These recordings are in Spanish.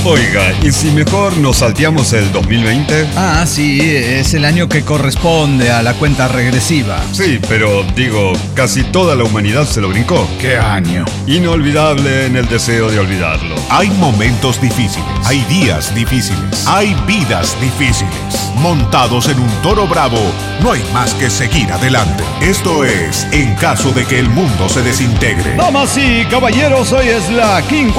Oiga, ¿y si mejor nos salteamos el 2020? Ah, sí, es el año que corresponde a la cuenta regresiva. Sí, pero digo, casi toda la humanidad se lo brincó. ¿Qué año? Inolvidable en el deseo de olvidarlo. Hay momentos difíciles, hay días difíciles, hay vidas difíciles. Montados en un toro bravo, no hay más que seguir adelante. Esto es En caso de que el mundo se desintegre. Damas y caballeros, hoy es la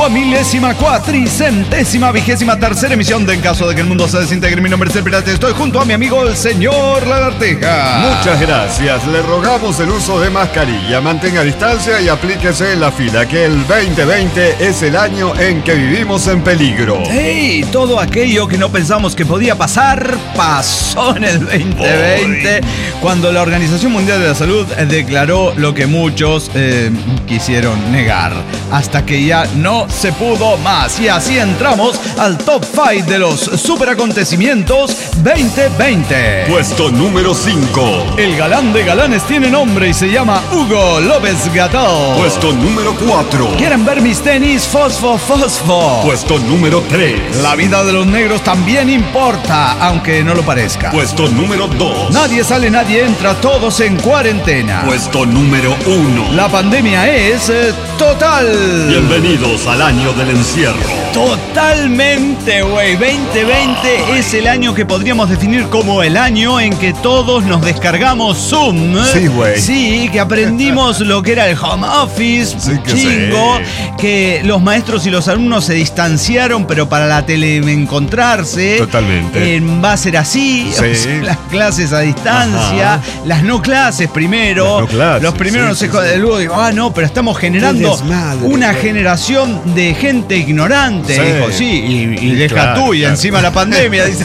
5.423ª emisión de En caso de que el mundo se desintegre. Mi nombre es El Pirata, estoy junto a mi amigo el señor Lagarteja. Muchas gracias, le rogamos el uso de mascarilla, mantenga distancia y aplíquese en la fila, que el 2020 es el año en que vivimos en peligro. ¡Hey! Todo aquello que no pensamos que podía pasar, pasó en el 2020, cuando la Organización Mundial de la Salud declaró lo que muchos quisieron negar, hasta que ya no se pudo más. Y así entramos al top 5 de los superacontecimientos 2020. Puesto número 5. El galán de galanes tiene nombre y se llama Hugo López Gatell. Puesto número 4. ¿Quieren ver mis tenis? Fosfo, fosfo. Puesto número 3. La vida de los negros también importa, aunque no lo parezca. Puesto número 2. Nadie sale, nadie entra, todos en cuarentena. Puesto número 1. La pandemia es total. Bienvenidos al año del encierro. Totalmente, güey. 2020 es el año que podríamos definir como el año en que todos nos descargamos Zoom. Sí, güey. Sí, que aprendimos lo que era el home office, Sí, que chingo, sí. que los maestros y los alumnos se distanciaron, pero para la teleencontrarse. Totalmente. Va a ser así, Sí. o sea, las clases a distancia, Ajá. las no clases primero. Las no clases, los primeros sí, no sé, sí, sí. luego digo, no, pero estamos generando Qué desmadre, una güey. generación de gente ignorante. Sí. Dijo, sí, y deja Claro, tú, y claro. encima la pandemia. Dice.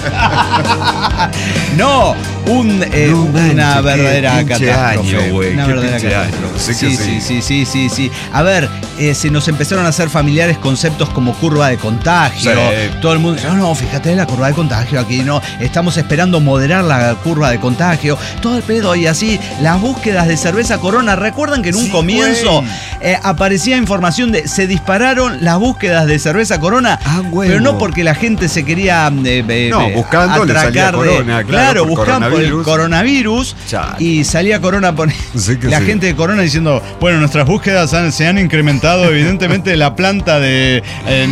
No, una manches, verdadera qué pinche catástrofe. año, güey, Una qué verdadera pinche catástrofe. año. Sí que Sí. A ver, se nos empezaron a hacer familiares conceptos como curva de contagio. Sí. Todo el mundo dice, no, fíjate la curva de contagio aquí, no, estamos esperando moderar la curva de contagio. Todo el pedo y así, las búsquedas de cerveza Corona. ¿Recuerdan que en un comienzo aparecía información de se dispararon las búsquedas de cerveza Corona? Huevo. Pero no porque la gente se quería buscando le salía atracar Corona, claro, por buscando por el coronavirus. Chale. Y salía Corona Sí que la sí. gente de Corona diciendo, bueno, nuestras búsquedas se han incrementado, evidentemente la planta de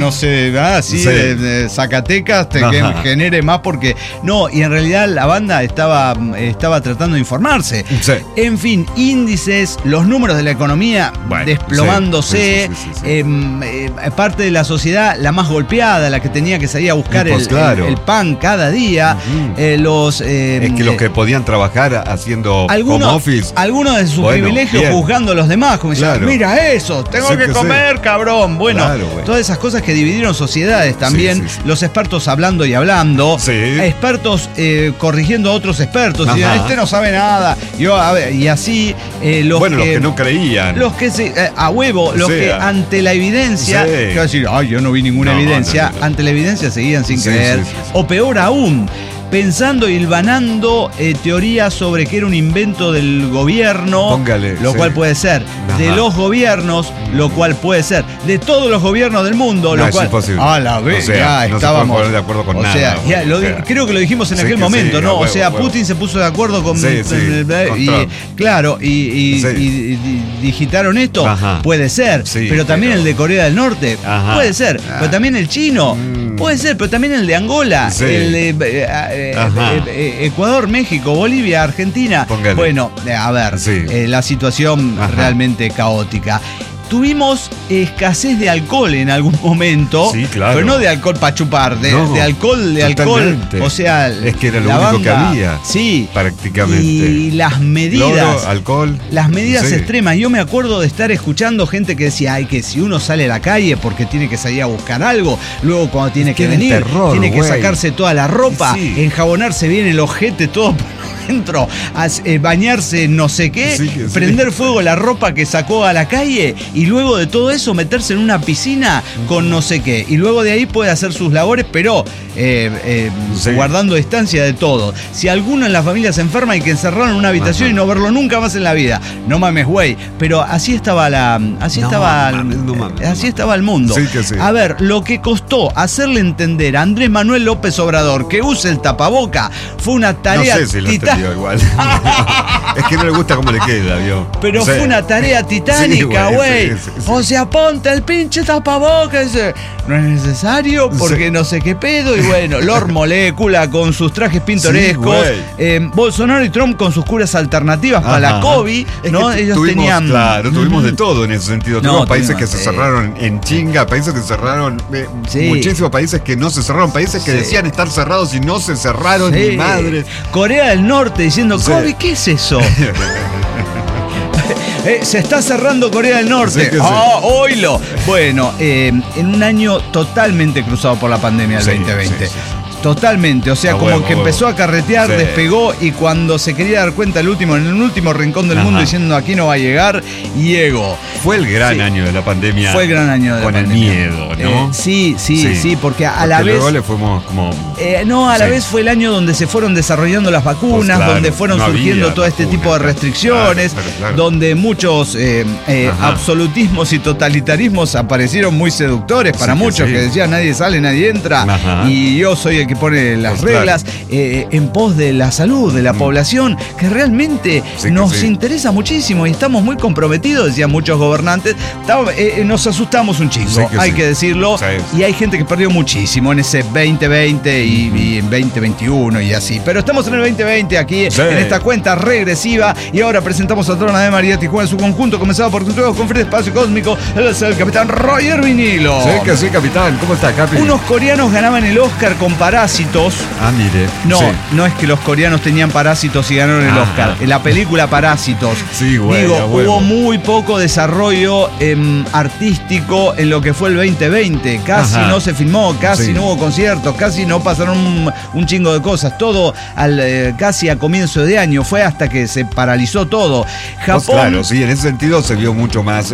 de Zacatecas que Ajá. genere más, porque no, y en realidad la banda estaba tratando de informarse. Sí. En fin, índices, los números de la economía Bueno, desplomándose, sí. parte de la sociedad la más golpeada, la que tenía que salir a buscar Y pues, claro. el pan cada día. Es que los que podían trabajar haciendo home office. algunos de sus Bueno, privilegios bien. juzgando a los demás, como diciendo, Claro. mira eso, tengo Sí que que comer, cabrón. Bueno, Claro, güey. todas esas cosas que dividieron sociedades también, Sí. los expertos hablando y hablando, Sí. expertos corrigiendo a otros expertos, y Ajá. este no sabe nada, y así los Los que no creían. los que a huevo, los Sí. que ante la evidencia, Sí. que va a decir, yo no vi ninguna No, evidencia, no. ante la evidencia seguían sin Sí, creer, sí. o peor aún, pensando y hilvanando teorías sobre que era un invento del gobierno, Póngale, lo sí. cual puede ser, de Ajá. los gobiernos, lo cual puede ser, de todos los gobiernos del mundo, No, lo es cual, imposible. a la vez, O sea, ya no se puede estábamos, poner de acuerdo con o nada, sea, güey. ya O sea, creo que lo dijimos en sí aquel que momento, sí, ¿no? a O huevo, sea, a huevo. Putin se puso de acuerdo con, Sí, sí, con y Trump. claro, y digitaron esto, Ajá. puede ser, Sí, pero también pero- el de Corea del Norte, Ajá. puede ser, pero también el chino, puede ser, pero también el de Angola, Sí. el de Ajá. Ecuador, México, Bolivia, Argentina. Póngale. Bueno, a ver, Sí. la situación Ajá. realmente caótica. Tuvimos escasez de alcohol en algún momento, Sí, claro. pero no de alcohol para chupar, No, de alcohol, totalmente. o sea, Es que era lo la único que banda, había, sí, prácticamente. y las medidas, Cloro, alcohol. las medidas Sí. extremas. Yo me acuerdo de estar escuchando gente que decía, que si uno sale a la calle porque tiene que salir a buscar algo, luego cuando tiene que era el venir, terror, tiene que güey. sacarse toda la ropa, Sí. enjabonarse bien el ojete, todo adentro, bañarse en no sé qué, prender fuego la ropa que sacó a la calle y luego de todo eso meterse en una piscina con no sé qué. Y luego de ahí puede hacer sus labores, pero guardando distancia de todo. Si alguno en la familia se enferma, hay que encerrarlo en una habitación y no verlo nunca más en la vida. No mames, güey. Pero así estaba así estaba el mundo. Sí que sí. A ver, lo que costó hacerle entender a Andrés Manuel López Obrador que use el tapaboca fue una tarea no sé si lo entendió igual. Es que no le gusta cómo le queda, ¿vio? Pero fue una tarea titánica, güey. Sí. O sea, ponte el pinche tapaboca. No es necesario porque no sé qué pedo. Y bueno, Lord Molécula con sus trajes pintorescos. Bolsonaro y Trump con sus curas alternativas para la COVID. ¿No? Ellos tenían. Claro, tuvimos de todo en ese sentido. Tuvimos países que se cerraron en chinga, países que cerraron. Muchísimos países que no se cerraron, países que decían estar cerrados y no se cerraron, ni madres. Corea del Norte diciendo, COVID, ¿qué es eso? Se está cerrando Corea del Norte. Oílo. Bueno, en un año totalmente cruzado por la pandemia del 2020. Sí. Totalmente, o sea, que empezó a carretear, despegó y cuando se quería dar cuenta en el último rincón del mundo diciendo aquí no va a llegar, llegó. Fue el gran año de la pandemia. Fue el gran año de la pandemia. Con el miedo, ¿no? Sí, porque a la vez... luego le fuimos como... a la vez fue el año donde se fueron desarrollando las vacunas, donde fueron surgiendo todo este tipo de restricciones, donde muchos absolutismos y totalitarismos aparecieron muy seductores para muchos, que decían nadie sale, nadie entra, y yo soy el que pone las reglas en pos de la salud de la población, que realmente nos interesa muchísimo y estamos muy comprometidos, decían muchos gobernantes. Nos asustamos un chingo, hay que decirlo, y hay gente que perdió muchísimo en ese 2020 y en 2021 y así. Pero estamos en el 2020 aquí, en esta cuenta regresiva, y ahora presentamos a Trona de María Tijuana en su conjunto, comenzado por Juegos con Free Espacio Cósmico. Él es el capitán Roger Vinilo. Sí que sí, capitán. ¿Cómo está, Capi? Unos coreanos ganaban el Oscar con Parásitos. Mire. No es que los coreanos tenían Parásitos y ganaron el Oscar. En la película Parásitos. Sí, güey. Hubo muy poco desarrollo artístico en lo que fue el 2020. Casi no se filmó, casi no hubo conciertos, casi no pasaron un chingo de cosas. Todo casi a comienzo de año. Fue hasta que se paralizó todo. Japón. Claro, sí, en ese sentido se vio mucho más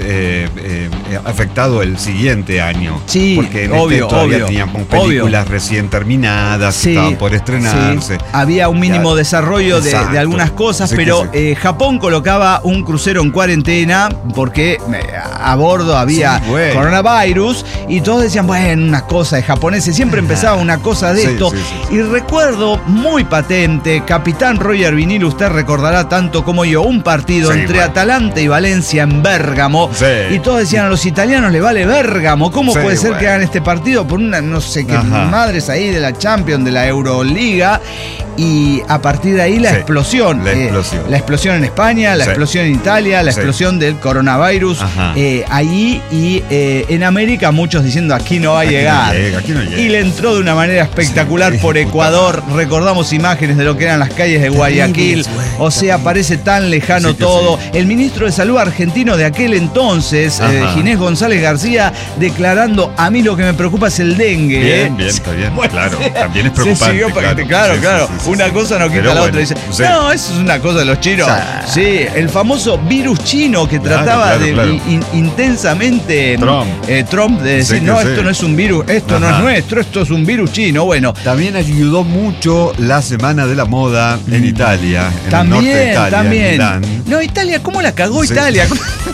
afectado el siguiente año. Sí, porque todavía teníamos películas recién terminadas, que estaban por estrenarse. Había un mínimo desarrollo de algunas cosas, pero Japón colocaba un crucero en cuarentena porque a bordo había coronavirus y todos decían, bueno, una cosa de japoneses. Siempre empezaba una cosa de esto. Y recuerdo muy patente, capitán Roger Vinilo, usted recordará tanto como yo, un partido entre Atalanta y Valencia en Bérgamo. Y todos decían, a los italianos le vale Bérgamo. ¿Cómo puede ser que hagan este partido por una no sé qué madres ahí de la Champions, de la Euroliga? Y a partir de ahí la explosión. La explosión en España, la explosión en Italia, la explosión del coronavirus ahí y en América muchos diciendo aquí no va a llegar. Aquí no llega. Y le entró de una manera espectacular por Ecuador. Recordamos imágenes de lo que eran las calles de Guayaquil. O sea, parece tan lejano todo. El ministro de Salud argentino de aquel entonces, Ginés González García, declarando, a mí lo que me preocupa es el dengue. Bien, está bien. Bueno, claro, también es preocupante. Claro. Una cosa no quita la otra. Dice, no, eso es una cosa de los chinos. Sí, el famoso virus chino que trataba de intensamente Trump de decir, esto no es un virus, esto no es nuestro, esto es un virus chino. Bueno, también ayudó mucho la Semana de la Moda en Italia, en el norte de Italia, en Milán. No, Italia, ¿cómo la cagó Italia?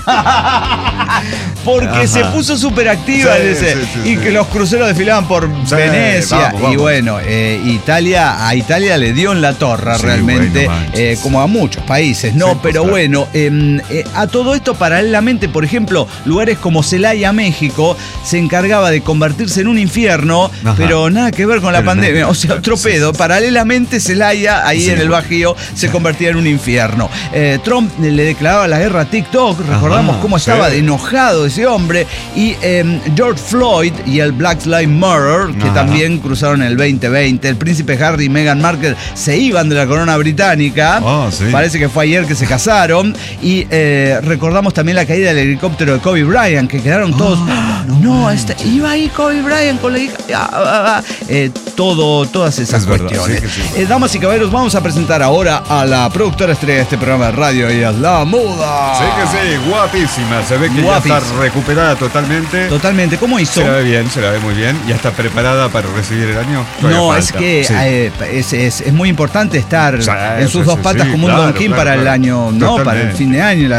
Porque se puso súper activa y que los cruceros desfilaban por Venecia. Vamos. Y bueno, a Italia le dio en la torre realmente, como a muchos países, ¿no? Pero bueno, a todo esto paralelamente, por ejemplo, lugares como Celaya, México, se encargaba de convertirse en un infierno, pero nada que ver con la pandemia. O sea, otro pedo. Paralelamente, Celaya, ahí en el Bajío, se convertía en un infierno. Trump le declaraba la guerra a TikTok. Recordamos cómo estaba de enojado ese hombre. Y George Floyd y el Black Lives Matter, que también cruzaron el 2020. El príncipe Harry y Meghan Markle se iban de la corona británica. Parece que fue ayer que se casaron. Y recordamos también la caída del helicóptero de Kobe Bryant, que quedaron todos. Iba ahí Kobe Bryant con la hija. todas esas cuestiones. Sí. Damas y caballeros, vamos a presentar ahora a la productora estrella de este programa de radio, ella es la Muda. Sí que sí, guapísima, se ve que ya está recuperada totalmente. Totalmente, ¿cómo hizo? Se la ve bien, se la ve muy bien. ¿Ya está preparada para recibir el año? No, falta. Es que es muy importante estar en sus dos patas como un Don King para el año, ¿no? Totalmente. Para el fin de año.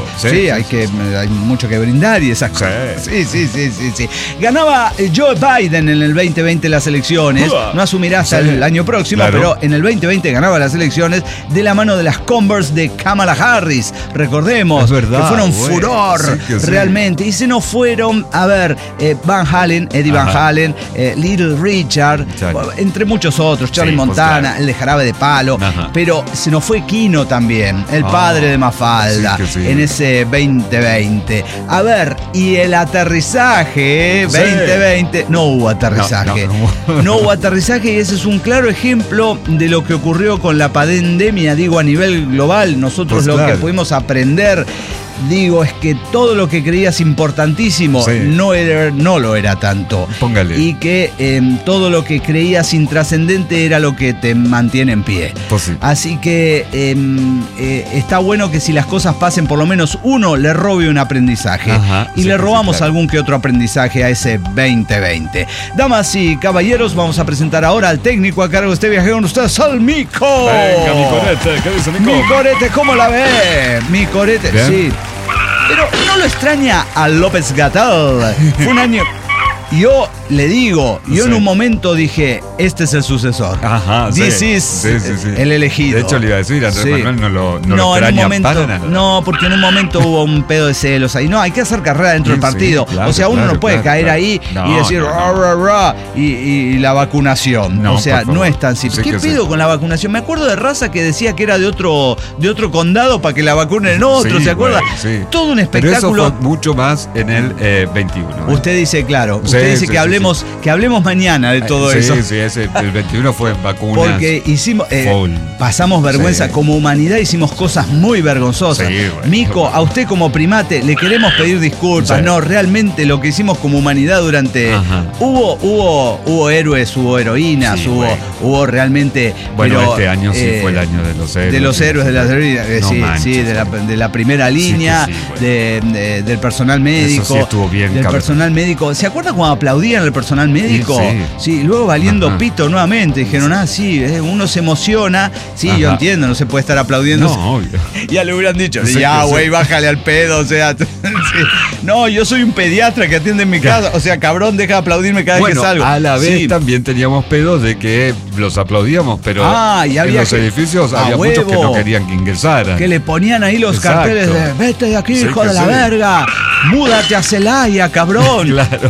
Hay mucho que brindar y esas cosas. Sí. Ganaba Joe Biden en el 2020 las elecciones. No asumirá hasta el año próximo, pero en el 2020 ganaba las elecciones de la mano de las Converse de Kamala Harris. Recordemos que fueron furor realmente. Y se nos fueron, Eddie Van Halen, Little Richard, entre muchos otros, Charlie Montana, el de Jarabe de Palo. Pero se nos fue Kino también, el padre de Mafalda, en ese 2020. Y el aterrizaje 2020, no hubo aterrizaje. No hubo aterrizaje, y ese es un claro ejemplo de lo que ocurrió con la pandemia, digo, a nivel global. Nosotros que pudimos aprender, es que todo lo que creías importantísimo no lo era tanto. Póngale. Y que todo lo que creías intrascendente era lo que te mantiene en pie. Así que está bueno que si las cosas pasen, por lo menos uno le robe un aprendizaje. Y le robamos algún que otro aprendizaje a ese 2020. Damas y caballeros, vamos a presentar ahora al técnico a cargo de este viaje con ustedes, al Mico. Venga, mi corete, ¿qué dice Mico? Mi corete, ¿cómo la ve? Mi corete, sí. Pero ¿no lo extraña a López Gatell? Fue un año... Yo le digo, en un momento dije, este es el sucesor. This is el elegido. De hecho, le iba a decir, Andrés Manuel no lo extraña para nada. No, porque en un momento hubo un pedo de celos ahí. No, hay que hacer carrera dentro del partido. Uno no puede caer ahí y decir, y la vacunación. No es tan simple. ¿Qué pedo con la vacunación? Me acuerdo de Raza que decía que era de otro condado para que la vacunen en otro, ¿se acuerda? Todo un espectáculo. Pero eso fue mucho más en el 21. Usted dice, claro. Usted dice que hablemos mañana de todo eso. El 21 fue vacuna. Porque pasamos vergüenza. Como humanidad hicimos cosas muy vergonzosas. Mico, a usted como primate le queremos pedir disculpas. No, realmente lo que hicimos como humanidad durante... Hubo héroes, hubo heroínas, hubo realmente... Bueno, pero, este año sí fue el año de los héroes. De los héroes, de las heroínas. De la primera línea, del personal médico. Eso sí estuvo bien, del personal médico. ¿Se acuerda cuando aplaudían al personal médico? Sí, luego valiendo pito nuevamente. Dijeron, uno se emociona. Yo entiendo, no se puede estar aplaudiendo. No, obvio. Ya le hubieran dicho, güey, bájale al pedo, No, yo soy un pediatra que atiende en mi casa. Cabrón, deja de aplaudirme cada vez que salgo. A la vez también teníamos pedos de que los aplaudíamos, pero en los edificios había muchos que no querían que ingresaran. Que le ponían ahí los carteles de, vete de aquí, hijo de la verga. Múdate a Celaya, cabrón. Claro.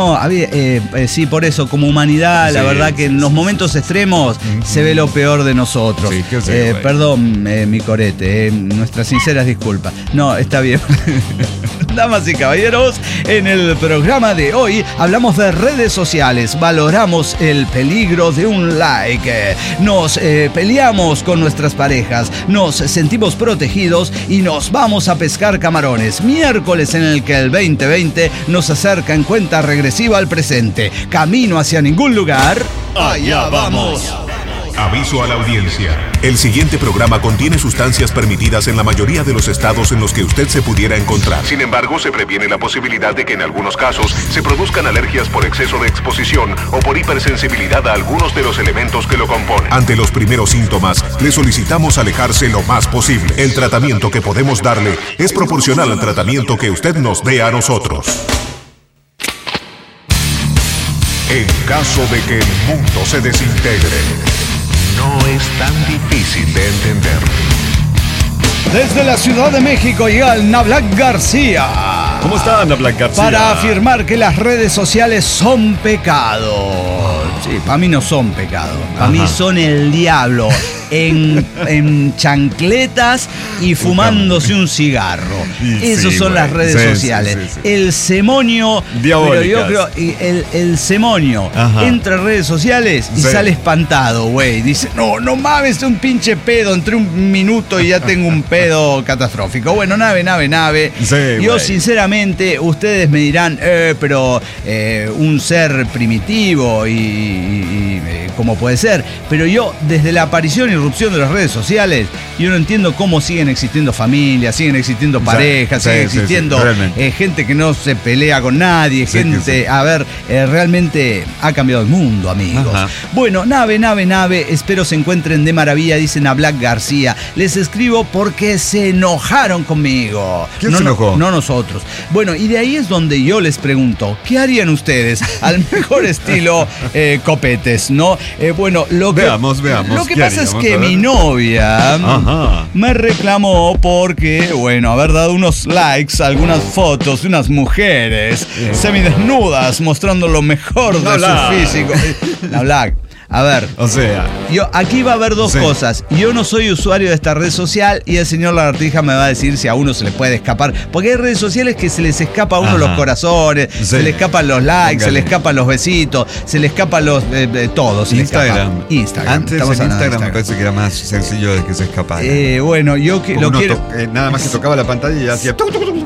Por eso, como humanidad, la verdad que en los momentos extremos se ve lo peor de nosotros. Perdón, mi corete, nuestras sinceras disculpas. No, está bien. Damas y caballeros, en el programa de hoy hablamos de redes sociales, valoramos el peligro de un like, nos peleamos con nuestras parejas, nos sentimos protegidos y nos vamos a pescar camarones. Miércoles en el que el 2020 nos acerca en cuenta regresiva al presente. Camino hacia ningún lugar. Allá vamos. Aviso a la audiencia. El siguiente programa contiene sustancias permitidas en la mayoría de los estados en los que usted se pudiera encontrar. Sin embargo, se previene la posibilidad de que en algunos casos se produzcan alergias por exceso de exposición o por hipersensibilidad a algunos de los elementos que lo componen. Ante los primeros síntomas, le solicitamos alejarse lo más posible. El tratamiento que podemos darle es proporcional al tratamiento que usted nos dé a nosotros. En caso de que el mundo se desintegre, no es tan difícil de entender. Desde la Ciudad de México llega el Nablack García. ¿Cómo está Nablack García? Para afirmar que las redes sociales son pecado. Sí, para mí no son pecado. Para mí son el diablo. En chancletas y fumándose un cigarro. Esas son las redes sociales. El semonio. Pero yo creo el semonio entra a redes sociales y sale espantado, güey. Dice, no mames, un pinche pedo. Entre un minuto y ya tengo un pedo catastrófico. Bueno, nave. Yo sinceramente seguramente ustedes me dirán, pero un ser primitivo y ¿cómo puede ser? Pero yo, desde la aparición y irrupción de las redes sociales, yo no entiendo cómo siguen existiendo familias, siguen existiendo parejas, siguen existiendo gente que no se pelea con nadie, gente, a ver, realmente ha cambiado el mundo, amigos. Ajá. Bueno, nave, espero se encuentren de maravilla, dicen a Black García. Les escribo porque se enojaron conmigo. ¿Quién se enojó? No nosotros. Bueno, y de ahí es donde yo les pregunto, ¿qué harían ustedes al mejor estilo copetes, no? Bueno, veamos. Lo que pasa es que mi novia me reclamó porque, bueno, haber dado unos likes a algunas fotos de unas mujeres semidesnudas mostrando lo mejor de su físico. La Black. A ver, o sea, aquí va a haber dos cosas. Yo no soy usuario de esta red social y el señor Lagartija me va a decir si a uno se le puede escapar. Porque hay redes sociales que se les escapa a uno los corazones, se le escapan los likes, se le escapan los besitos, se le escapan los todos. Instagram. Antes en Instagram me parece que era más sencillo de que se escapara. Bueno, yo que lo quiero. Nada más que tocaba la pantalla y hacía.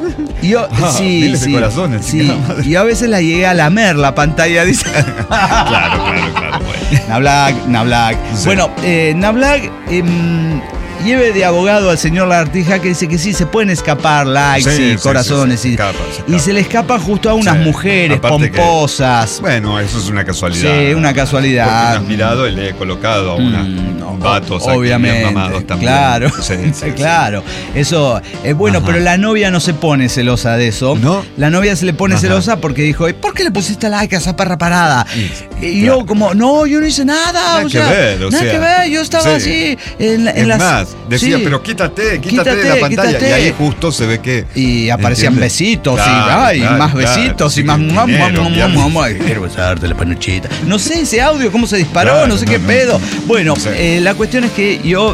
Miles de corazones. Sí. Y a veces la llegué a lamer la pantalla, dice. Claro. Bueno. Nablack. Sí. Bueno, Nablack lleve de abogado al señor Lagartija, que dice que sí se pueden escapar likes y corazones. Se escapa. Y se le escapa justo a unas mujeres pomposas. Bueno, eso es una casualidad. Sí, una casualidad. Porque me has mirado y le he colocado a un vatos obviamente, aquí mamados también. Claro, claro. Eso, bueno, pero la novia no se pone celosa de eso. ¿No? La novia se le pone celosa porque dijo, ¿por qué le pusiste like a esa perra parada? Y yo como, no, yo no hice nada. Nada que ver, yo estaba así en las... Más, decía, pero quítate de la pantalla. Y ahí justo se ve que... Y aparecían besitos más besitos y más... Quiero besarte la panuchita. No sé ese audio, cómo se disparó, no sé qué pedo. Bueno, la cuestión es que yo...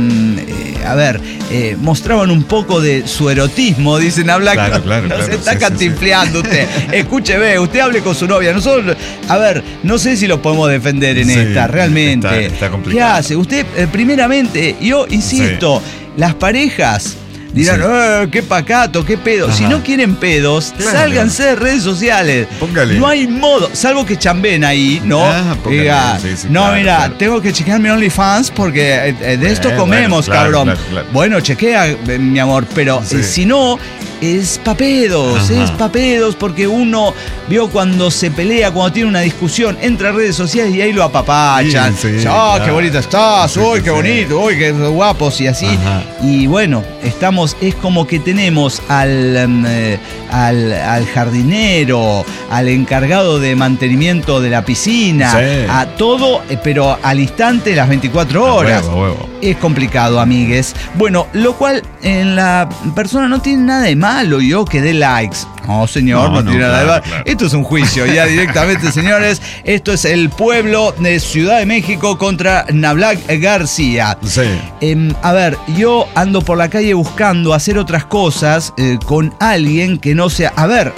mostraban un poco de su erotismo, dicen a Black. Claro. Se está cantinfleando usted. Escúcheme, usted hable con su novia. Nosotros, no sé si lo podemos defender en esta, realmente. Está complicado. ¿Qué hace? Usted, primeramente, yo insisto, las parejas dirán, qué pacato, qué pedo. Si no quieren pedos, sálganse de redes sociales. Póngale. No hay modo, salvo que chambeen ahí, ¿no? Mira, tengo que chequear mi OnlyFans porque de esto comemos, cabrón. Claro. Bueno, chequea, mi amor, pero si no, es papedos, porque uno vio cuando se pelea, cuando tiene una discusión, entra a redes sociales y ahí lo apapachan. Qué bonita estás, qué bonito, qué guapos y así. Y bueno, es como que tenemos al jardinero, al encargado de mantenimiento de la piscina, a todo, pero al instante, las 24 horas. Huevo. Es complicado, amigues. Bueno, lo cual en la persona no tiene nada de malo, yo que dé likes. No, señor, no tiene nada de malo. Claro. Esto es un juicio, ya directamente, señores. Esto es el pueblo de Ciudad de México contra Nablack García. Yo ando por la calle buscando hacer otras cosas con alguien que no sea... A ver.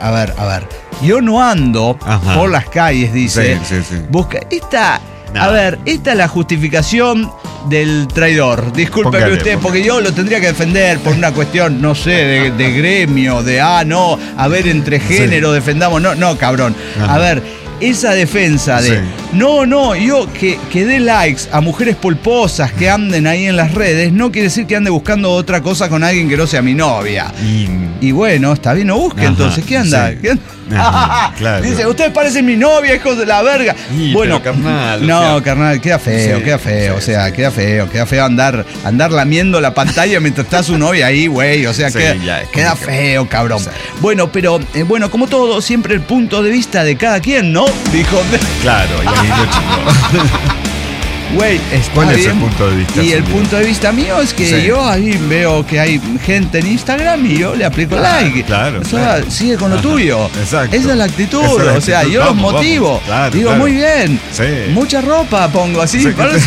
Yo no ando por las calles, dice. Busca... Esta es la justificación del traidor. Discúlpeme usted, porque yo lo tendría que defender por una cuestión, no sé, de gremio, entre género defendamos. No, cabrón. Esa defensa de yo que dé likes a mujeres pulposas que anden ahí en las redes no quiere decir que ande buscando otra cosa con alguien que no sea mi novia. Y bueno, está bien, no busque entonces. ¿Qué anda? Claro. Dice, ustedes parecen mi novia, hijos de la verga. Bueno, carnal. Carnal, queda feo. Queda feo andar lamiendo la pantalla mientras está su novia ahí, güey. O sea, queda feo, cabrón. Bueno, pero como todo, siempre el punto de vista de cada quien, ¿no? Dijo. Claro, y ahí lo chico. Güey, ¿cuál es el punto de vista? Y el punto de vista mío es que yo ahí veo que hay gente en Instagram y yo le aplico like. Claro. Sigue con lo tuyo. Exacto. Esa es la actitud. O sea, yo los motivo. Digo, muy bien. Mucha ropa pongo así.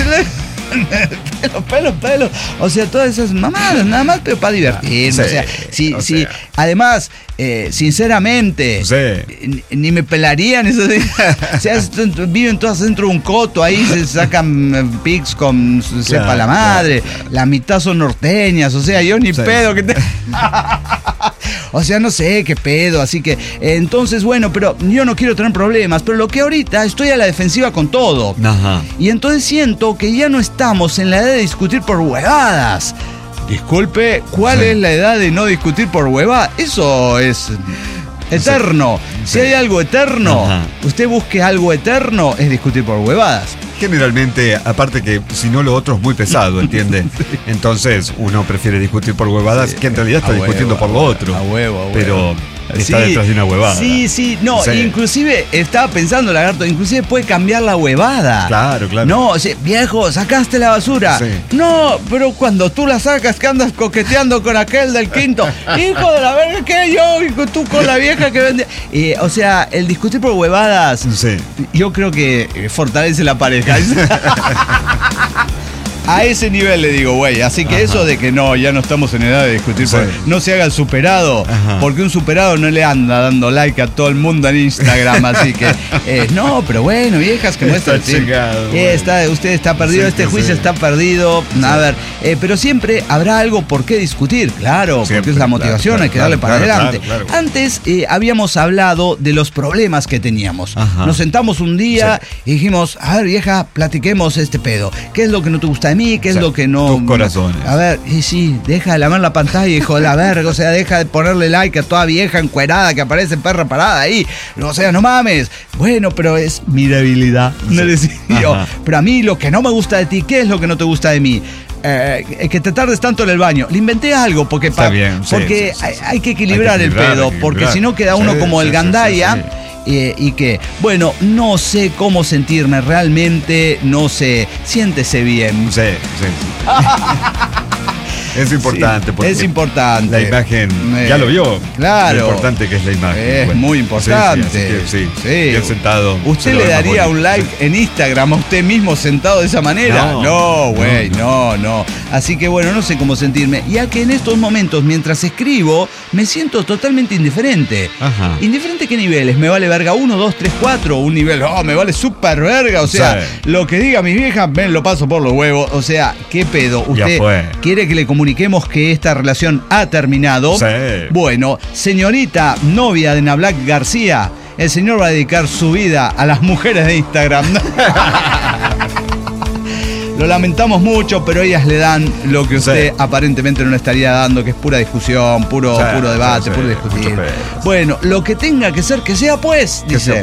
Pelos. O sea, todas esas mamadas, nada más, pero para divertirme. O sea, además, sinceramente, ni me pelarían eso. O sea, viven todas dentro de un coto, ahí se sacan pics con sepa la madre. La mitad son norteñas, o sea, yo ni pedo que te... O sea, no sé qué pedo, así que entonces, bueno, pero yo no quiero tener problemas, pero lo que ahorita estoy a la defensiva con todo. Ajá. Y entonces siento que ya no estamos en la edad de discutir por huevadas. Disculpe, ¿cuál es la edad de no discutir por huevadas? Eso es eterno. Si hay algo eterno, usted busque algo eterno, es discutir por huevadas. Generalmente, aparte que si no lo otro es muy pesado, ¿entiende? Entonces uno prefiere discutir por huevadas que en realidad está discutiendo por lo otro. A huevo. Pero está detrás de una huevada. Sí, no, inclusive estaba pensando, Lagarto, inclusive puede cambiar la huevada. Claro. No, o sea, viejo, sacaste la basura. Sí. No, pero cuando tú la sacas, que andas coqueteando con aquel del quinto. Hijo de la verga, que yo, hijo, tú con la vieja que vende. O sea, el discutir por huevadas, yo creo que fortalece la pareja. A ese nivel le digo, güey. Así que eso de que no, ya no estamos en edad de discutir. No se haga el superado, porque un superado no le anda dando like a todo el mundo en Instagram. Así que, no, pero bueno, viejas que muestran. Usted está perdido, juicio está perdido. A ver, pero siempre habrá algo por qué discutir, claro, siempre, porque es la motivación, hay que darle para adelante. Claro. Antes habíamos hablado de los problemas que teníamos. Nos sentamos un día y dijimos, a ver, vieja, platiquemos este pedo. ¿Qué es lo que no te gusta de mí? ¿Qué es lo que no? Tus corazones. A ver, deja de lamer la pantalla, hijo de la verga. O sea, deja de ponerle like a toda vieja encuerada que aparece perra parada ahí. O sea, no mames. Bueno, pero es mi debilidad. Pero a mí lo que no me gusta de ti, ¿qué es lo que no te gusta de mí? Que te tardes tanto en el baño. Le inventé algo porque hay que equilibrar el pedo, porque si no queda uno como el gandaya. Y que, bueno, no sé cómo sentirme realmente, no sé, siéntese bien. Sí. Es importante. Porque es importante. La imagen, ya lo vio. Claro. Lo importante que es la imagen. Es muy importante. Sí. Bien sentado. ¿Usted le daría un like en Instagram a usted mismo sentado de esa manera? No, güey, no. Así que bueno, no sé cómo sentirme. Ya que en estos momentos, mientras escribo, me siento totalmente indiferente. ¿Indiferente qué niveles? ¿Me vale verga 1, 2, 3, 4? Un nivel, me vale súper verga. O sea, lo que diga mi vieja, lo paso por los huevos. O sea, ¿qué pedo? ¿Usted quiere que le comuniquemos que esta relación ha terminado? Bueno, señorita novia de Nablack García, el señor va a dedicar su vida a las mujeres de Instagram. Lo lamentamos mucho, pero ellas le dan lo que usted aparentemente no le estaría dando, que es pura discusión, puro debate, puro discutir. Bueno, lo que tenga que ser, que sea pues, dice.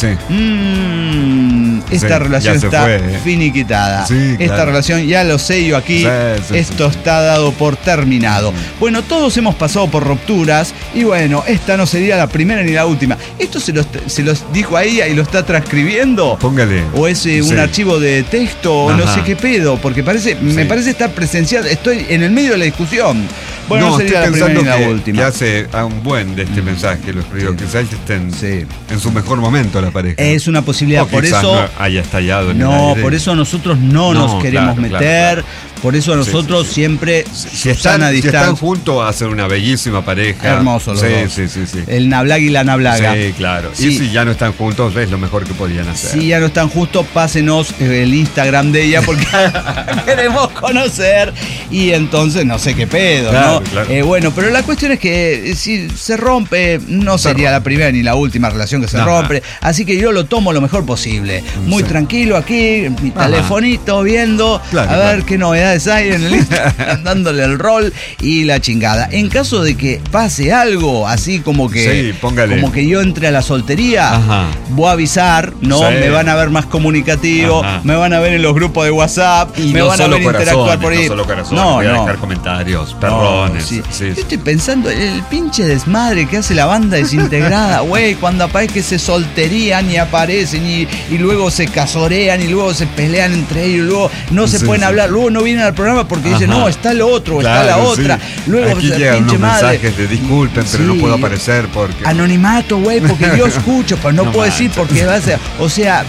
Esta relación está finiquitada. Esta relación, ya lo sé yo aquí, esto está dado por terminado. Bueno, todos hemos pasado por rupturas y bueno, esta no sería la primera ni la última. ¿Esto se los dijo a ella y lo está transcribiendo? Póngale. ¿O es un archivo de texto o no sé qué pedo? Porque me parece estar presenciado. Estoy en el medio de la discusión. Bueno, no sería la primera ni la última. Que hace a un buen de este mensaje, lo escribió, que quizás estén en su mejor momento la pareja. Es una posibilidad, por eso no haya estallado en el aire. Por eso nosotros no nos queremos meter. Por eso nosotros siempre si están juntos hacen una bellísima pareja. Hermoso los dos. Sí. El Nablack y la Nablaga. Sí, claro. Y si ya no están juntos, es lo mejor que podrían hacer. Si ya no están juntos, pásenos el Instagram de ella porque queremos conocer. Y entonces no sé qué pedo, ¿no? Claro. Bueno, pero la cuestión es que si se rompe, no sería la primera ni la última relación que se rompe. Así que yo lo tomo lo mejor posible. Muy tranquilo aquí, mi telefonito viendo, a ver qué novedades hay en el Instagram, dándole el rol y la chingada. En caso de que pase algo así como que yo entre a la soltería, voy a avisar, me van a ver más comunicativo, me van a ver en los grupos de WhatsApp, y me van a ver interactuar por ahí. Voy a dejar comentarios, perrones. Yo estoy pensando el pinche desmadre que hace la banda desintegrada, güey, cuando aparece se solterían y aparecen y luego se casorean y luego se pelean entre ellos, luego no se pueden hablar, luego no vienen al programa porque dicen, no, está lo otro, está la otra. Luego aquí llegan unos mensajes de disculpen, pero no puedo aparecer porque... Anonimato, güey, porque yo escucho, pero no puedo decir porque va a ser... O sea,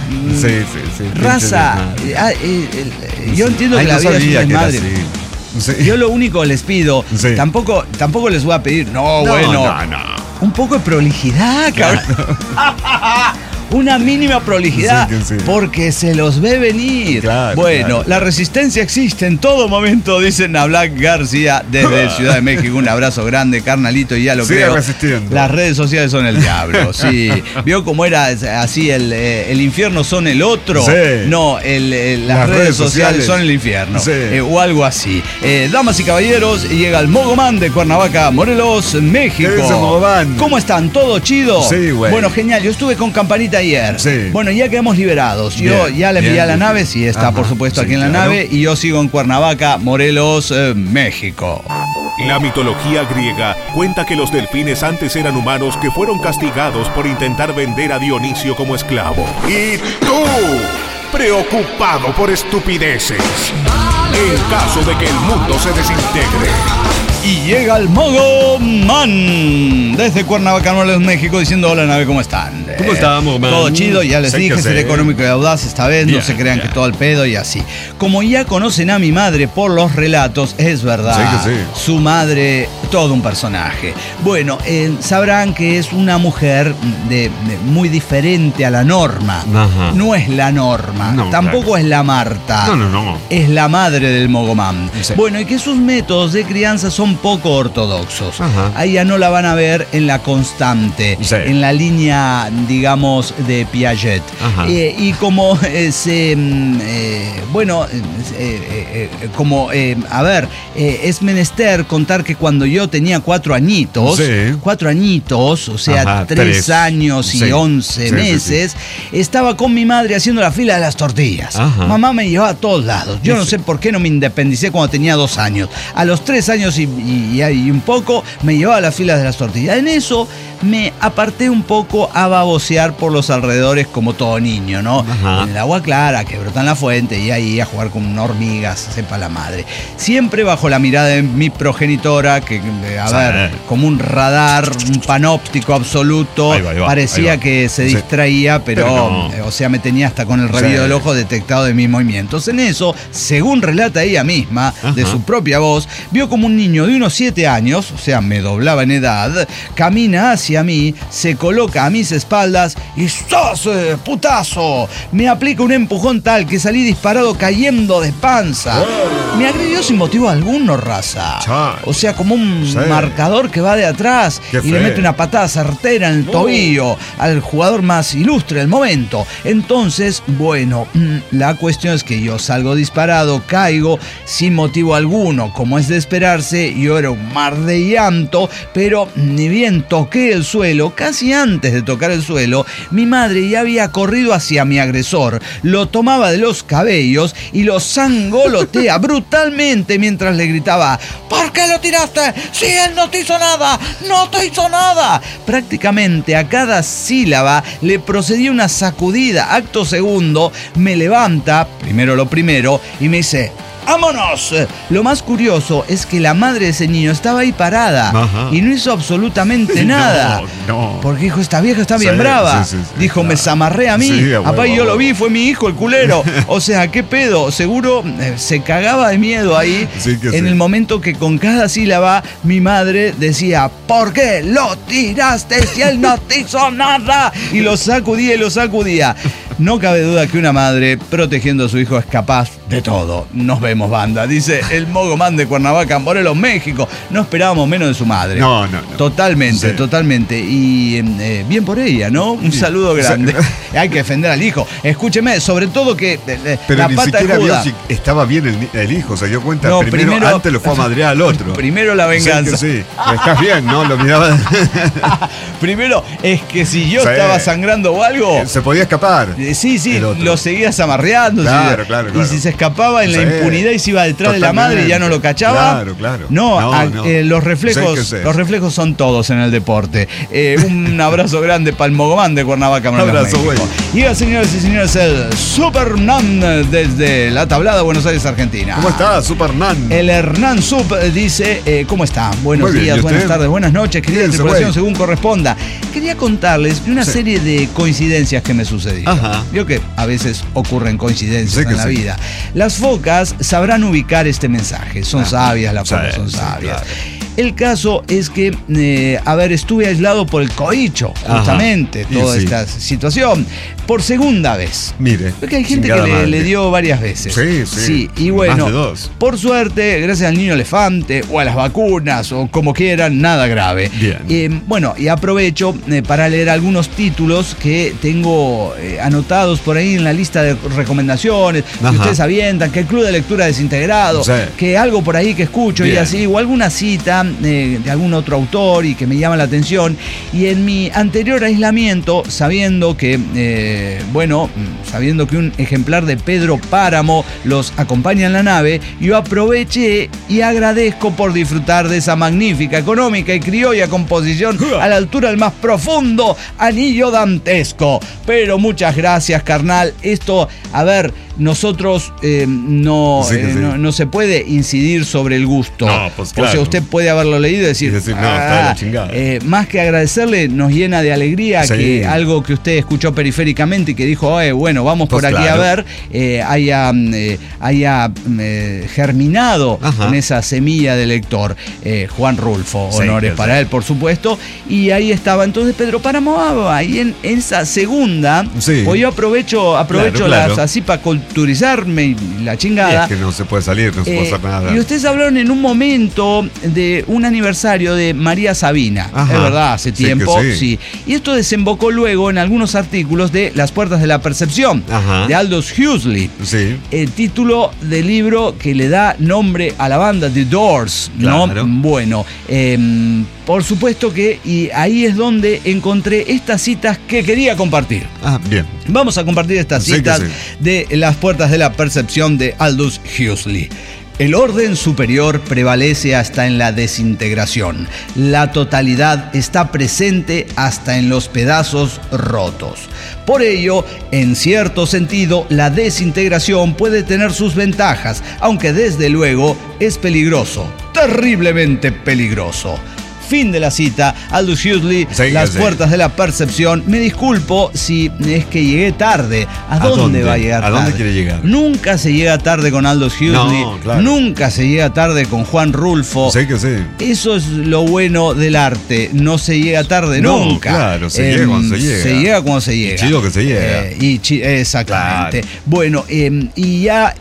raza, yo entiendo que la vida es un desmadre. Yo lo único que les pido, tampoco les voy a pedir, un poco de prolijidad, cabrón. una mínima prolijidad, porque se los ve venir. Claro, bueno, la resistencia existe en todo momento, dicen a Black García desde Ciudad de México. Un abrazo grande, carnalito, y ya lo creo. Resistiendo. Las redes sociales son el diablo, sí. ¿Vio cómo era así el infierno son el otro? Sí. No, las redes sociales son el infierno. Sí. O algo así. Damas y caballeros, llega el Mogoman de Cuernavaca, Morelos, México. ¿Qué dice Mogoman? ¿Cómo están? ¿Todo chido? Sí, güey. Bueno, genial. Yo estuve con Campanita ayer. Sí. Bueno, ya quedamos liberados. Yo ya le envié a la nave, sí, está por supuesto aquí en la nave, y yo sigo en Cuernavaca, Morelos, México. La mitología griega cuenta que los delfines antes eran humanos que fueron castigados por intentar vender a Dionisio como esclavo. Y tú, preocupado por estupideces, en caso de que el mundo se desintegre. Y llega el Mogoman desde Cuernavaca, Morelos, México, diciendo: hola, nave, ¿cómo están? ¿Cómo estamos, man? Todo chido, ya les dije, ser económico y audaz esta vez, no se crean que todo el pedo y así. Como ya conocen a mi madre por los relatos, es verdad, su madre, todo un personaje. Bueno, sabrán que es una mujer muy diferente a la norma. Ajá. No es la norma, tampoco es la Marta. No. Es la madre del Mogoman. Sí. Bueno, y que sus métodos de crianza son poco ortodoxos. Ajá. Ahí ya no la van a ver en la constante, en la línea, digamos, de Piaget. Y como es menester contar que cuando yo tenía 4 añitos, o sea, 3 años y 11 meses, estaba con mi madre haciendo la fila de las tortillas. Mamá me llevaba a todos lados. Yo no sé por qué no me independicé cuando tenía 2 años. A los 3 años y un poco me llevaba a las filas de las tortillas. En eso me aparté un poco a babosear por los alrededores como todo niño, ¿no? En el agua clara que brota en la fuente, y ahí a jugar con hormigas, sepa la madre. Siempre bajo la mirada de mi progenitora, que, como un radar, un panóptico absoluto, parecía que se distraía, pero o sea, me tenía hasta con el rabillo del ojo detectado de mis movimientos. En eso, según relata ella misma, de su propia voz, vio como un niño de unos 7 años, o sea, me doblaba en edad, camina hacia mí, se coloca a mis espaldas y ¡sos, putazo! Me aplica un empujón tal que salí disparado cayendo de panza. Me agredió sin motivo alguno, raza. O sea, como un marcador que va de atrás y le mete una patada certera en el tobillo al jugador más ilustre del momento. Entonces, bueno, la cuestión es que yo salgo disparado, caigo sin motivo alguno. Como es de esperarse, yo era un mar de llanto, pero ni bien toqué el suelo, casi antes de tocar el suelo, mi madre ya había corrido hacia mi agresor, lo tomaba de los cabellos y lo zangolotea brutalmente mientras le gritaba: ¿por qué lo tiraste? Si él no te hizo nada, no te hizo nada. Prácticamente a cada sílaba le procedía una sacudida. Acto segundo, me levanta, primero lo primero, y me dice: ¡vámonos! Lo más curioso es que la madre de ese niño estaba ahí parada y no hizo absolutamente nada. Porque dijo: esta vieja está bien brava. Dijo: me zamarré a mí. Apá, yo lo vi, fue mi hijo el culero. O sea, ¿qué pedo? Seguro se cagaba de miedo ahí en el momento que con cada sílaba mi madre decía: ¿por qué lo tiraste si él no te hizo nada? Y lo sacudía y lo sacudía. No cabe duda que una madre protegiendo a su hijo es capaz de todo. Nos vemos, banda. Dice el Mogoman de Cuernavaca, Morelos, México. No esperábamos menos de su madre. No. Totalmente. Y bien por ella, ¿no? Un saludo grande. Hay que defender al hijo. Escúcheme, sobre todo que pero la ni pata siquiera de Judas. vio si estaba bien el hijo. Se dio cuenta. No, primero antes lo fue a madrear al otro. Primero la venganza. Estás bien, ¿no? Lo miraba. Primero, es que si yo estaba sangrando o algo, se podía escapar. Sí, lo seguías amarreando. Claro. Y si se escapa en la impunidad y se iba detrás de la madre y ya no lo cachaba. Claro. Los reflejos son todos en el deporte. Un abrazo grande para el Mogoman de Cuernavaca, México. Y señores y señores, el Supernan desde la Tablada, Buenos Aires, Argentina. ¿Cómo está, Supernan? El Hernán Sup dice: ¿cómo está? Buenos días, buenas tardes, buenas noches, querida tripulación, según corresponda. Quería contarles de una serie de coincidencias que me sucedieron. Vio que a veces ocurren coincidencias en la vida. Las focas sabrán ubicar este mensaje. Son sabias, las focas son sabias. Claro. El caso es que, estuve aislado por el coicho, justamente, toda esta situación, por segunda vez. Mire. Porque hay gente que le dio varias veces. Sí. Y bueno, más de 2. Por suerte, gracias al niño elefante o a las vacunas o como quieran, nada grave. Bien. Y aprovecho para leer algunos títulos que tengo anotados por ahí en la lista de recomendaciones, que ustedes avientan, que el Club de Lectura Desintegrado, que algo por ahí que escucho y así, o alguna cita de algún otro autor y que me llama la atención. Y en mi anterior aislamiento, sabiendo que un ejemplar de Pedro Páramo los acompaña en la nave, yo aproveché y agradezco por disfrutar de esa magnífica, económica y criolla composición a la altura del más profundo anillo dantesco. Pero muchas gracias, carnal. Esto, nosotros no se puede incidir sobre el gusto. No, pues claro. O sea, usted puede haberlo leído y decir no, está la chingada. Más que agradecerle, nos llena de alegría que algo que usted escuchó periféricamente y que dijo, vamos por aquí a ver, haya germinado en esa semilla de lector. Juan Rulfo, honores para él, por supuesto. Y ahí estaba entonces Pedro Páramo, ahí en esa segunda, pues yo aprovecho así para culturizarme y la chingada. Y es que no se puede salir, no se puede hacer nada. Y ustedes hablaron en un momento de un aniversario de María Sabina, es verdad, hace tiempo, sí. Y esto desembocó luego en algunos artículos de Las Puertas de la Percepción, de Aldous Huxley. El título del libro que le da nombre a la banda The Doors, ¿no? Bueno, por supuesto que, y ahí es donde encontré estas citas que quería compartir. Bien. Vamos a compartir estas citas de Las Puertas de la Percepción de Aldous Huxley. El orden superior prevalece hasta en la desintegración. La totalidad está presente hasta en los pedazos rotos. Por ello, en cierto sentido, la desintegración puede tener sus ventajas, aunque desde luego es peligroso, terriblemente peligroso. Fin de la cita. Aldous Huxley, Las Puertas de la Percepción. Me disculpo si es que llegué tarde. ¿A dónde va a llegar tarde? ¿A dónde quiere llegar? Nunca se llega tarde con Aldous Huxley. No, claro. Nunca se llega tarde con Juan Rulfo. Eso es lo bueno del arte. No se llega tarde nunca. Claro, se llega cuando se llega. Se llega cuando se llega. Y chido que se llega. Exactamente. Claro. Bueno, y ya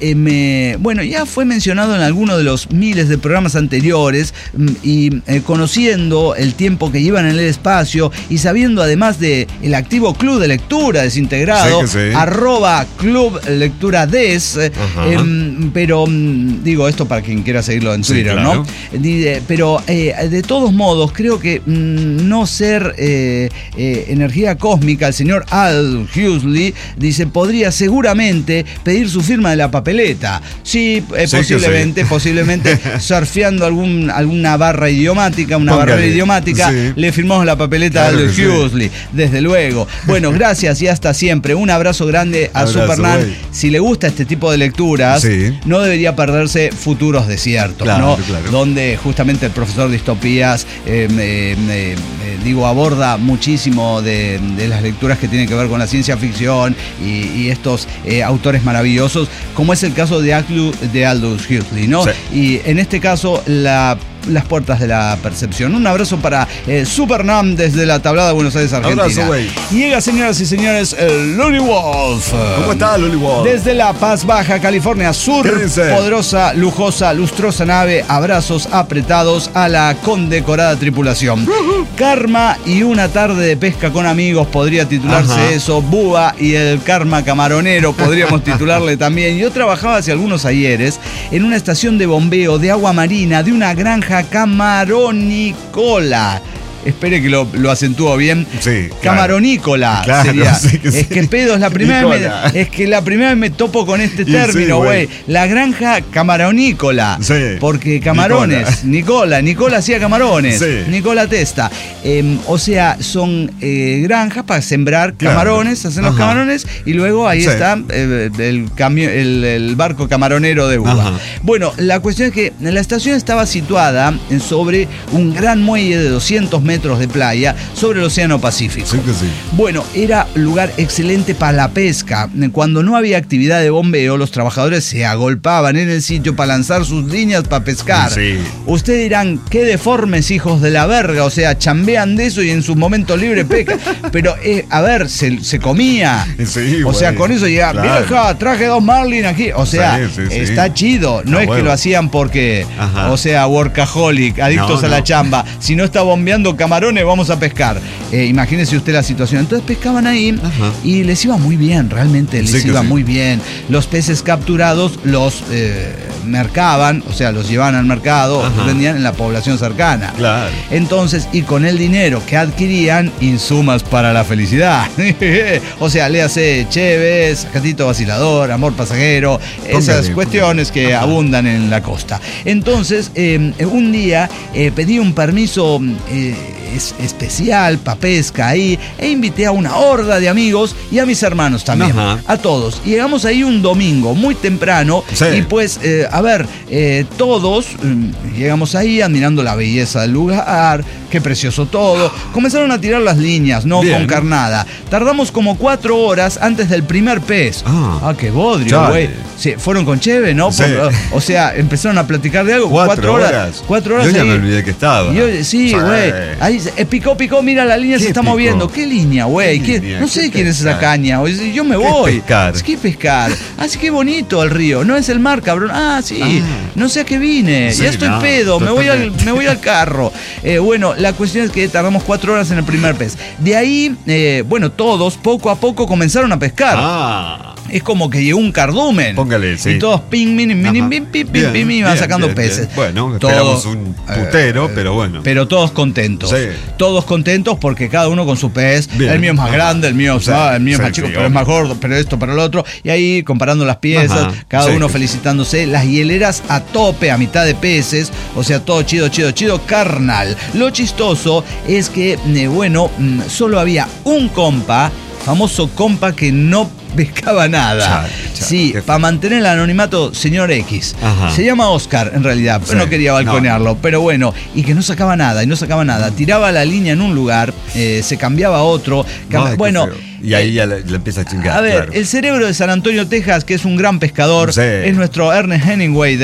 ya fue mencionado en alguno de los miles de programas anteriores y conociendo el tiempo que llevan en el espacio y sabiendo además de el activo Club de Lectura Desintegrado, @Club Lectura Des, pero digo esto para quien quiera seguirlo en Twitter, claro. ¿No? Pero de todos modos creo que no ser energía cósmica, el señor Aldous Huxley dice, podría seguramente pedir su firma de la papeleta. Sí, posiblemente surfeando alguna barra idiomática, barra idiomática, le firmamos la papeleta a Aldous Huxley, desde luego. Bueno, gracias y hasta siempre. Un abrazo grande a Supernan. Si le gusta este tipo de lecturas, no debería perderse Futuros Desiertos, ¿no? Donde justamente el profesor Distopías aborda muchísimo de las lecturas que tienen que ver con la ciencia ficción y estos autores maravillosos, como es el caso de Aldous Huxley, ¿no? Y en este caso, Las Puertas de la Percepción. Un abrazo para Supernam desde la Tablada de Buenos Aires, Argentina. Abrazo, güey. Llega, señoras y señores, el Luli Wolf. ¿Cómo está, Luli Wolf? Desde La Paz, Baja California Sur. Poderosa, lujosa, lustrosa nave. Abrazos apretados a la condecorada tripulación. Karma y una tarde de pesca con amigos podría titularse eso. Búa y el karma camaronero podríamos titularle también. Yo trabajaba hace algunos ayeres en una estación de bombeo de agua marina de una granja camaronícola. Espere que lo acentúo bien. Sí, claro. Camaronícola sería. Es que pedo, es la primera vez me topo con este término, güey. La granja camaronícola. Porque camarones. Nicola hacía camarones. Nicola Testa. O sea, son granjas para sembrar camarones, hacen los camarones y luego ahí está el barco camaronero de uva. Bueno, la cuestión es que la estación estaba situada sobre un gran muelle de 200 metros metros de playa sobre el Océano Pacífico. Sí que sí. Bueno, era lugar excelente para la pesca. Cuando no había actividad de bombeo, los trabajadores se agolpaban en el sitio para lanzar sus líneas para pescar. Sí. Ustedes dirán, qué deformes hijos de la verga, o sea, chambean de eso y en sus momentos libres pescan. Pero, a ver, se comía. Sí, o sea, güey, con eso llegaba, claro. vieja, traje 2 marlin aquí. O sea, sí. está chido. No es que lo hacían porque, o sea, workaholic, adictos a la chamba. Si no está bombeando camarones, vamos a pescar. Imagínese usted la situación. Entonces pescaban ahí y les iba muy bien, realmente les iba muy bien. Los peces capturados los mercaban, o sea, los llevaban al mercado, los vendían en la población cercana. Claro. Entonces, y con el dinero que adquirían, insumas para la felicidad. O sea, léase Cheves, Sacatito Vacilador, Amor Pasajero, esas cuestiones que abundan en la costa. Entonces, un día pedí un permiso especial para pesca ahí e invité a una horda de amigos y a mis hermanos también, a todos. Y llegamos ahí un domingo muy temprano y pues, todos llegamos ahí admirando la belleza del lugar, qué precioso todo. Comenzaron a tirar las líneas, no con carnada. Tardamos como 4 horas antes del primer pez. Qué bodrio, güey. Sí, fueron con Cheve, ¿no? Sí. O sea, empezaron a platicar de algo. 4 horas. 4 horas. Yo ya ahí. me olvidé que estaba. Sí, güey. Ahí picó, mira, la línea se está moviendo. ¿Qué línea, güey? No sé quién es esa caña. Yo me voy. ¿Qué pescar? Así que bonito el río. No es el mar, cabrón. No sé a qué vine. Ya estoy pedo. Me voy al carro. Bueno, la cuestión es que tardamos 4 horas en el primer pez. De ahí, todos poco a poco comenzaron a pescar. Es como que llegó un cardumen. Póngale, sí. Y todos ping, iban sacando peces. Bueno, esperamos un putero, pero bueno. Pero todos contentos. Sí. Todos contentos porque cada uno con su pez. Bien. El mío es más grande, el mío es más chico, pero es más gordo, pero esto, pero lo otro. Y ahí comparando las piezas, cada uno felicitándose. Las hieleras a tope, a mitad de peces. O sea, todo chido, carnal. Lo chistoso es que, solo había un compa, famoso compa que no pescaba nada. Sí, para mantener el anonimato, señor X. Se llama Oscar, en realidad, pero no quería balconearlo. Pero bueno, y que no sacaba nada. Tiraba la línea en un lugar, se cambiaba a otro. Y ahí ya le empieza a chingar. A ver, el cerebro de San Antonio, Texas, que es un gran pescador, es nuestro Ernest Hemingway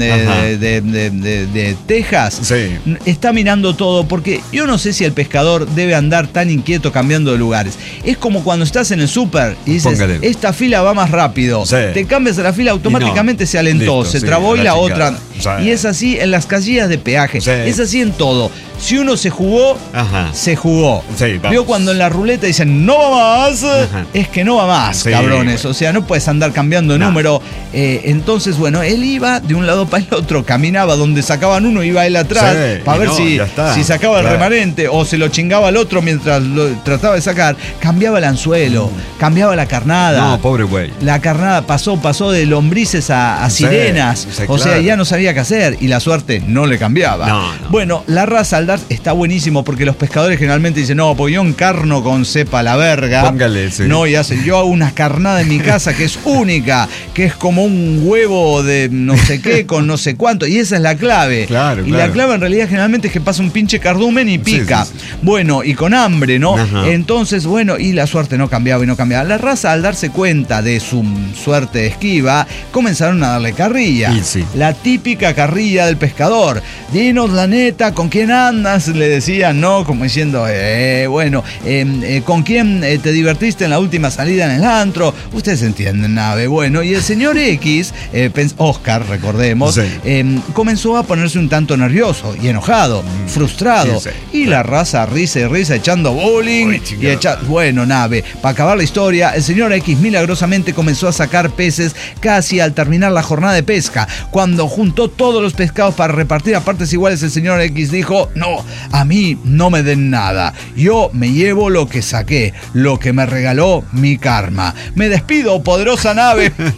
de Texas, está mirando todo, porque yo no sé si el pescador debe andar tan inquieto cambiando de lugares. Es como cuando estás en el súper y dices, esta fila va más rápido. Te cambias a la fila, automáticamente se alentó, se trabó y la otra. Y es así en las casillas de peaje. Es así en todo. Si uno se jugó, se jugó. Vio cuando en la ruleta dicen, no va más, es que no va más, cabrones. O sea, no puedes andar cambiando de número. Entonces, él iba de un lado para el otro, caminaba donde sacaban uno, iba él atrás, para ver si sacaba el remanente o se lo chingaba al otro mientras lo trataba de sacar. Cambiaba el anzuelo, cambiaba la carnada. No, pobre güey. La carnada pasó de lombrices a sirenas. O sea, ya no sabía qué hacer y la suerte no le cambiaba. Bueno, la raza al dar está buenísimo porque los pescadores generalmente dicen, no, porque yo encarno con cepa la verga. Póngale, No, y hacen, yo hago una carnada en mi casa que es única, que es como un huevo de no sé qué con no sé cuánto, y esa es la clave. Y la clave en realidad generalmente es que pasa un pinche cardumen y pica. Bueno, y con hambre, ¿no? Entonces, y la suerte no cambiaba y no cambiaba. La raza, al darse cuenta de su suerte esquiva, comenzaron a darle carrilla. La típica carrilla del pescador. Dinos la neta, ¿con quién andas? Le decían, ¿no? Como diciendo, ¿con quién te divertiste en la última salida en el antro? Ustedes entienden, nave. Bueno, y el señor X, Oscar, recordemos, comenzó a ponerse un tanto nervioso y enojado, frustrado. Y la raza, risa y risa, echando bowling. Nave. Para acabar la historia, el señor X milagrosamente comenzó a sacar peces casi al terminar la jornada de pesca. Cuando juntó todos los pescados para repartir a partes iguales, el señor X dijo, no, a mí no me den nada. Yo me llevo lo que saqué, lo que me regaló mi karma. Me despido, poderosa nave.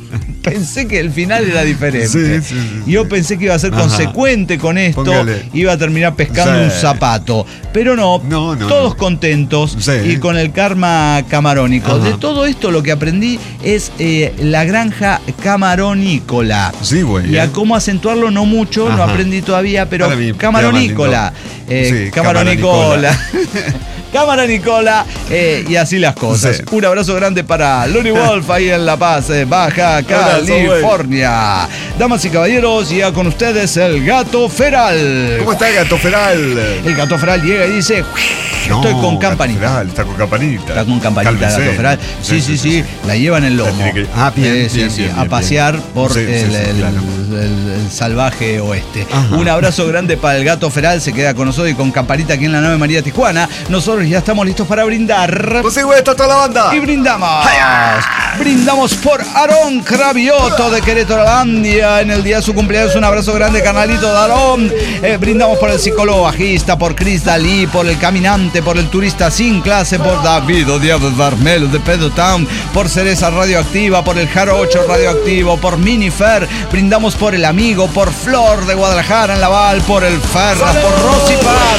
pensé que el final era diferente. Yo pensé que iba a ser consecuente con esto. Póngale. Iba a terminar pescando un zapato. Pero no, todos contentos y con el karma camarónico. De todo esto lo que aprendí es la granja camaronícola. Sí, güey. Y a cómo acentuarlo no mucho, no aprendí todavía, pero camaronícola. Camaronícola. Cámara Nicola, y así las cosas. Sí. Un abrazo grande para Lonnie Wolf ahí en La Paz, Baja California. Damas y caballeros, llega con ustedes el Gato Feral. ¿Cómo está el Gato Feral? El Gato Feral llega y dice: estoy con campanita. Está con campanita. Está con campanita el Gato Feral. Sí. La lleva en el lomo. Bien, a pasear por el salvaje oeste. Un abrazo grande para el Gato Feral. Se queda con nosotros y con campanita aquí en la nave María Tijuana. Nosotros ya estamos listos para brindar. Pues sí, güey, está toda la banda. Y brindamos. Brindamos por Aarón Cravioto de Querétaro-Landia en el día de su cumpleaños. Un abrazo grande, carnalito de Aarón. Brindamos por el psicólogo bajista, por Cris Dalí, por el caminante, por el turista sin clase, por David Odiado Barmelo de Pedro Town, por Cereza Radioactiva, por el Jaro 8 Radioactivo, por Minifer. Brindamos por el amigo, por Flor de Guadalajara en Laval, por el Ferra, por Rosy Paz.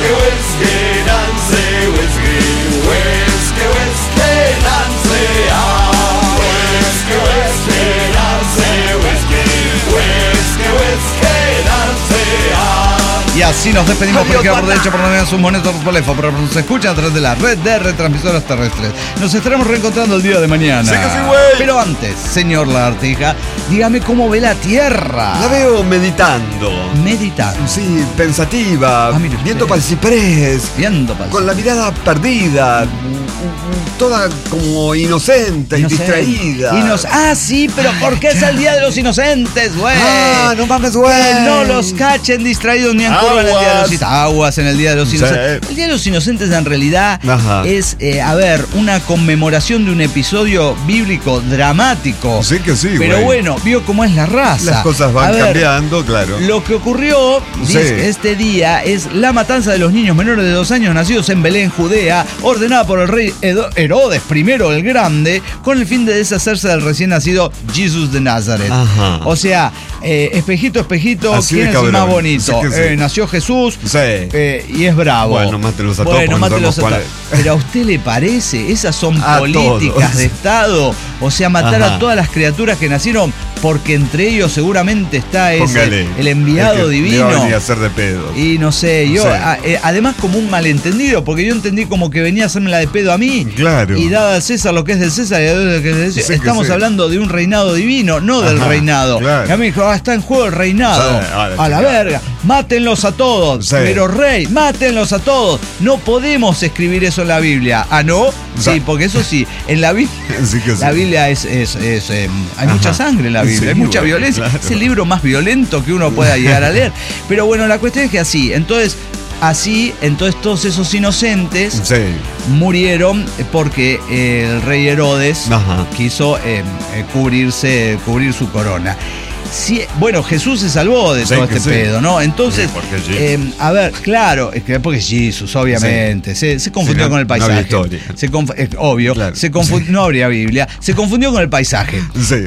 Y así nos despedimos por izquierda, por derecha, por donde sus monedas por teléfono, pero nos escuchan a través de la red de retransmisoras terrestres. Nos estaremos reencontrando el día de mañana. Sí que sí, güey. Pero antes, señor Lagartija, dígame cómo ve la Tierra. La veo meditando. Meditando. Sí, pensativa, viendo para el ciprés. Con la mirada perdida. Toda como inocente y distraída. Sí, pero ¿por qué es el Día de los Inocentes, güey? No mames, güey. Que no los cachen distraídos ni en curva en el Día de los Inocentes. Aguas en el Día de los Inocentes. El Día de los Inocentes en realidad es, una conmemoración de un episodio bíblico dramático. Sí que sí, pero bueno, vio cómo es la raza. Las cosas van cambiando, claro. Lo que ocurrió este día es la matanza de los niños menores de 2 años nacidos en Belén, Judea, ordenada por el rey Herodes I el Grande, con el fin de deshacerse del recién nacido Jesús de Nazaret. O sea, espejito, así ¿quién es el más bonito? Nació Jesús y es bravo. Bueno, mátelos a todos. Pero ¿a usted le parece? Esas son políticas de Estado. O sea, matar a todas las criaturas que nacieron, porque entre ellos seguramente está el enviado divino. Le va a venir a hacer de pedo. Y no sé, además como un malentendido, porque yo entendí como que venía a hacerme la de pedo a mí. Claro. Y dada al César lo que es del César y a Dios lo que es del César. Estamos hablando de un reinado divino, no del reinado. Claro. Y a mí me dijo, está en juego el reinado. A la verga, mátenlos a todos. Pero rey, mátenlos a todos. No podemos escribir eso en la Biblia. ¿No? Sí, porque eso sí, en la Biblia, la Biblia hay mucha sangre en la Biblia, hay mucha violencia. Claro. Es el libro más violento que uno pueda llegar a leer. Pero bueno, la cuestión es que entonces todos esos inocentes murieron porque el rey Herodes quiso cubrir su corona. Sí, bueno, Jesús se salvó de todo este pedo, ¿no? Entonces, claro, es que porque Jesús, obviamente, se confundió con el paisaje. Obvio, claro. No habría Biblia, se confundió con el paisaje.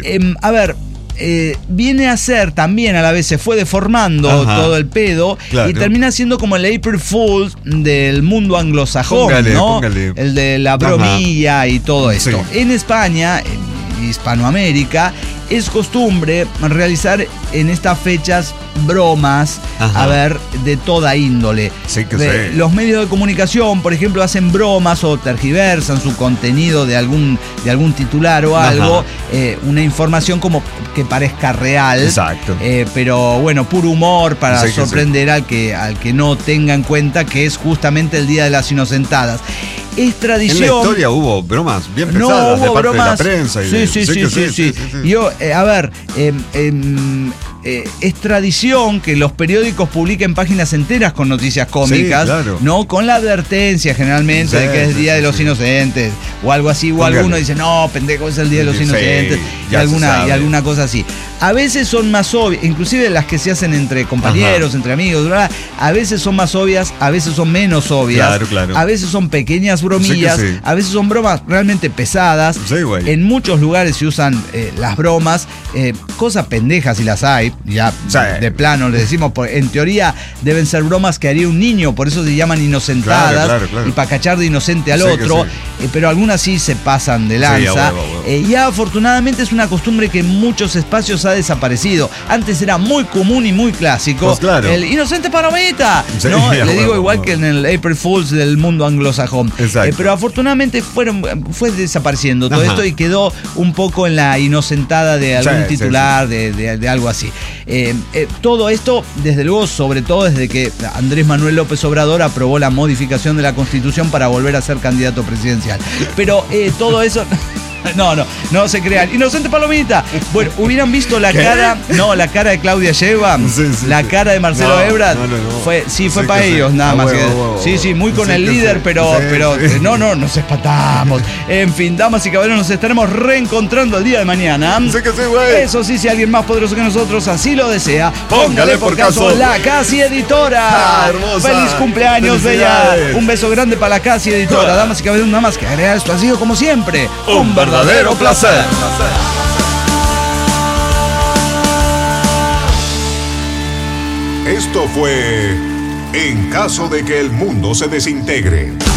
Viene a ser también, a la vez se fue deformando todo el pedo, y termina siendo como el April Fool del mundo anglosajón, ¿no? El de la bromilla y todo esto. En España, en Hispanoamérica, es costumbre realizar en estas fechas bromas, de toda índole. Los medios de comunicación, por ejemplo, hacen bromas o tergiversan su contenido de algún titular o algo, una información como que parezca real. Exacto. Pero bueno, puro humor para sorprender al que no tenga en cuenta que es justamente el Día de las Inocentadas. Es tradición. En la historia hubo bromas bien pesadas de parte de la prensa. Sí. Yo, es tradición que los periódicos publiquen páginas enteras con noticias cómicas, ¿no? Con la advertencia generalmente de que es Día de los Inocentes o algo así, o alguno dice, no, pendejo, es el Día de los Inocentes y alguna cosa así. A veces son más obvias, inclusive las que se hacen entre compañeros, entre amigos, ¿verdad? A veces son más obvias, a veces son menos obvias. Claro. A veces son pequeñas bromillas, sí. A veces son bromas realmente pesadas. Sí, güey. En muchos lugares se usan las bromas, cosas pendejas y las hay, ya sí. De plano les decimos, en teoría deben ser bromas que haría un niño, por eso se llaman inocentadas, claro. Y para cachar de inocente al otro, sí. Pero algunas sí se pasan de lanza. Sí, ya afortunadamente es una costumbre que en muchos espacios ha desaparecido. Antes era muy común y muy clásico. Pues claro. El inocente palomita. Sí, ¿no? Le digo igual que en el April Fools del mundo anglosajón. Pero afortunadamente fue desapareciendo todo esto y quedó un poco en la inocentada de algún titular, sí. De algo así. Todo esto, desde luego, sobre todo desde que Andrés Manuel López Obrador aprobó la modificación de la Constitución para volver a ser candidato presidencial. Pero todo eso... No se crean. Inocente palomita. Bueno, hubieran visto la cara. No, la cara de Claudia Sheinbaum. Sí, la cara de Marcelo Ebrard. Fue para ellos, nada más. Sí, muy con el líder, pero no, nos espantamos. En fin, damas y caballeros, nos estaremos reencontrando el día de mañana. Sí que sí, güey. Eso sí, si alguien más poderoso que nosotros así lo desea, póngale por caso La Casi Editora. Hermosa. Feliz cumpleaños, bella. Un beso grande para La Casi Editora. Damas y caballeros, nada más que agregar, esto ha sido como siempre un verdadero placer. Esto fue En caso de que el mundo se desintegre.